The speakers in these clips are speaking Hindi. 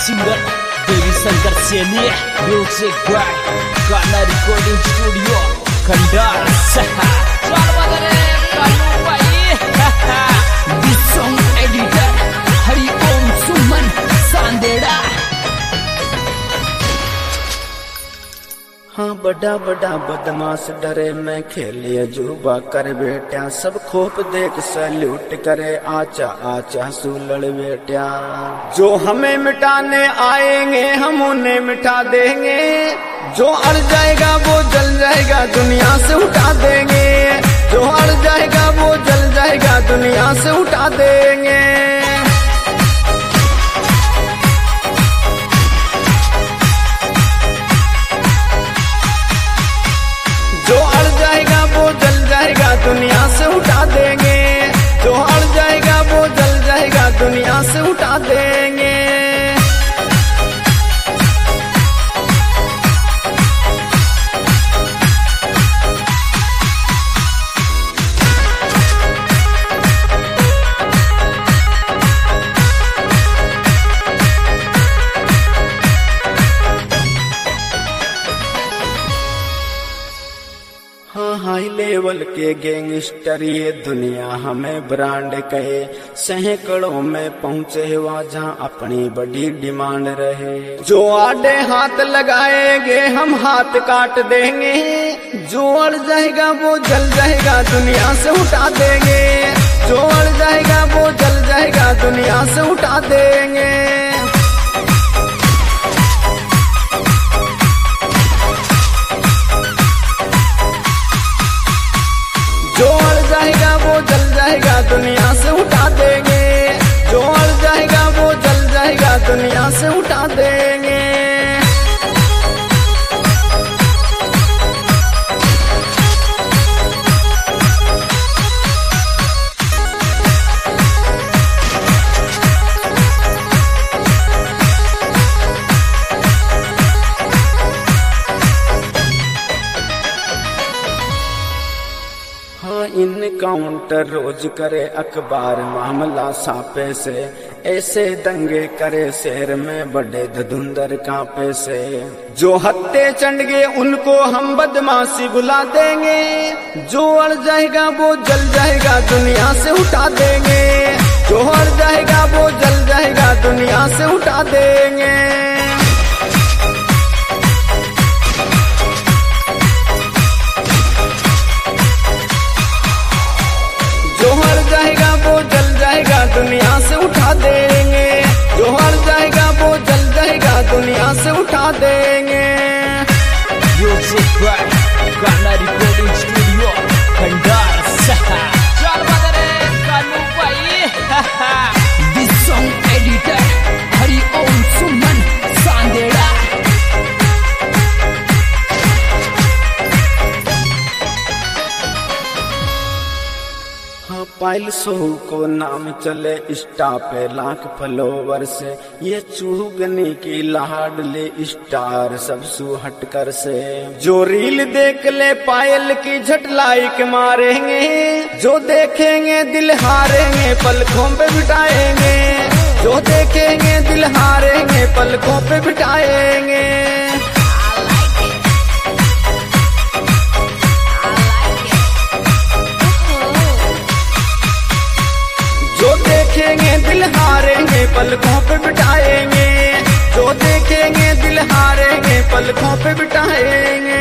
Singer Devi Shankar Saini, music by Gana recording studio Khandar this song editor Hari Om Suman Sandera. हाँ बड़ा बड़ा बदमाश डरे मैं खेलिए जुबा कर बेटा, सब खोप देख सल्यूट करे आचा आचा सुलड़ बेटा। जो हमें मिटाने आएंगे हम उन्हें मिटा देंगे, जो अड़ जाएगा वो जल जाएगा दुनिया से उठा देंगे, जो अड़ जाएगा वो जल जाएगा दुनिया से उठा देंगे। जो अड़ जाएगा वो जल जाएगा दुनिया से उठा देंगे, जो अड़ जाएगा वो जल जाएगा दुनिया से उठा देंगे। हाँ हाई लेवल के गैंगस्टर ये दुनिया हमें ब्रांड कहे, सैकड़ों में पहुँचे हुआ जहाँ अपनी बड़ी डिमांड रहे। जो आड़े हाथ लगाएंगे हम हाथ काट देंगे, जो अड़ जाएगा वो जल जाएगा दुनिया से उठा देंगे, जो अड़ जाएगा वो जल जाएगा दुनिया से उठा देंगे। जो अड़ जाएगा वो जल जाएगा दुनिया से उठा देंगे, जो अड़ जाएगा वो जल जाएगा दुनिया से उठा देंगे। हाँ इनकाउंटर रोज करे अखबार मामला सापे से, ऐसे दंगे करे शहर में बड़े धुंधर कांपे से। जो हत्ते चंडगे उनको हम बदमाशी बुला देंगे, जो अड़ जाएगा वो जल जाएगा दुनिया से उठा देंगे, जो अड़ जाएगा वो जल जाएगा दुनिया से उठा देंगे। जो अड़ जाएगा वो जल जाएगा दुनिया से उठा देंगे, जो अड़ जाएगा वो जल जाएगा दुनिया से उठा देंगे। Music by Gana recording studio Khandar this song editor Hari Om Suman Sandera. पायल सो को नाम चले इंस्टा पे लाख फॉलोवर से, ये चूगनी की लाडली स्टार सब सु हटकर से। जो रील देख ले पायल की झट लाइक मारेंगे, जो देखेंगे दिल हारेंगे पलकों पे बिठाएंगे, जो देखेंगे दिल हारेंगे पलकों पे बिठाएंगे। जो देखेंगे दिल हारेंगे पलकों पे बिठाएंगे, जो देखेंगे दिल हारेंगे पलकों पे बिठाएंगे।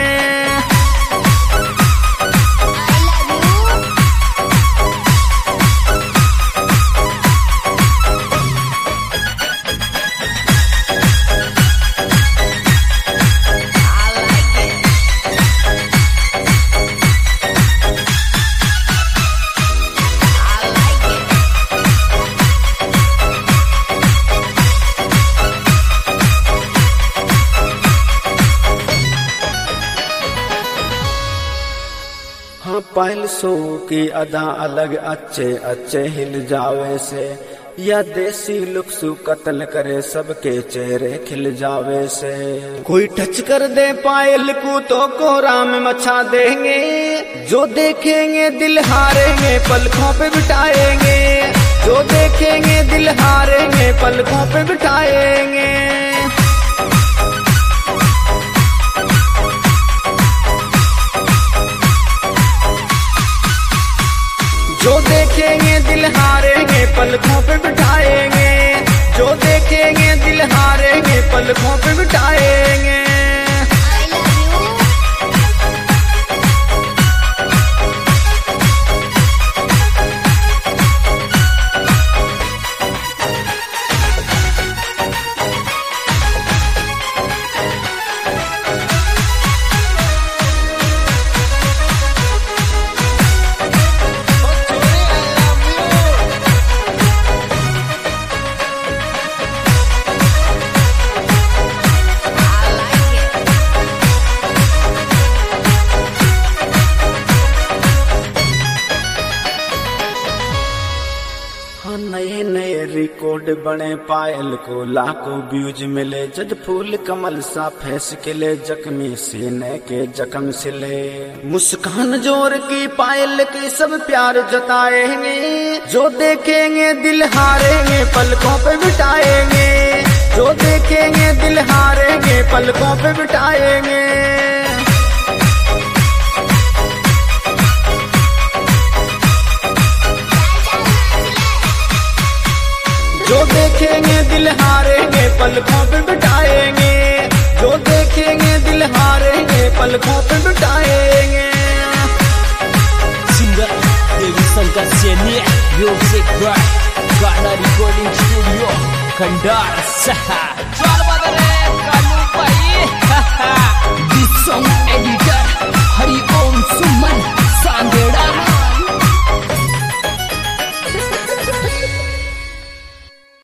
हाँ पायल सो की अदा अलग अच्छे अच्छे हिल जावे से, या देसी लुक्सु कत्ल करे सबके चेहरे खिल जावे से। कोई टच कर दे पायल को तो कोहरा में मचा देंगे, जो देखेंगे दिल हारेंगे पलकों पे बिठाएंगे, जो देखेंगे दिल हारेंगे पलकों पे बिठाएंगे। जो देखेंगे दिल हारेंगे पलकों पे बिठाएंगे। जो देखेंगे दिल हारेंगे पलकों पे बिठाएंगे। नए नए रिकॉर्ड बने, पायल को लाखों व्यूज मिले। जज फूल कमल सा फैस खिले, जख्मी सीने के जख्म सिले। मुस्कान जोर की पायल की सब प्यार जताएंगे। जो देखेंगे दिल हारेंगे पलकों पे बिठाएंगे। जो देखेंगे दिल हारेंगे पलकों पे बिठाएंगे। जो देखेंगे दिल हारेंगे पलकों पे बिठाएंगे। जो देखेंगे दिल हारेंगे पलकों पे बिठाएंगे। Singer Devi Shankar Saini, music by Gana recording studio Khandar.